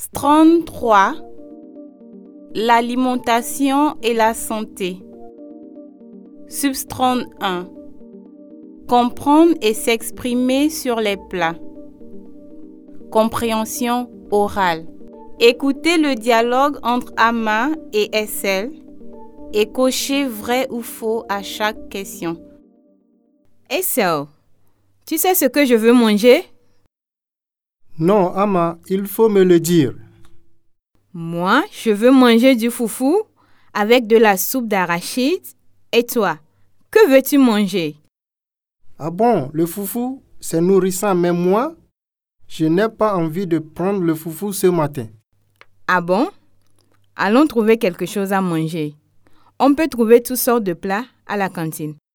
33. L'alimentation et la santé. Substrand 1. Comprendre et s'exprimer sur les plats. Compréhension orale. Écoutez le dialogue entre Ama et Essel et cochez vrai ou faux à chaque question. Essel, tu sais ce que je veux manger? Non, Ama, il faut me le dire. Moi, je veux manger du foufou avec de la soupe d'arachide. Et toi, que veux-tu manger? Ah bon, le foufou, c'est nourrissant, mais moi, je n'ai pas envie de prendre le foufou ce matin. Ah bon? Allons trouver quelque chose à manger. On peut trouver toutes sortes de plats à la cantine.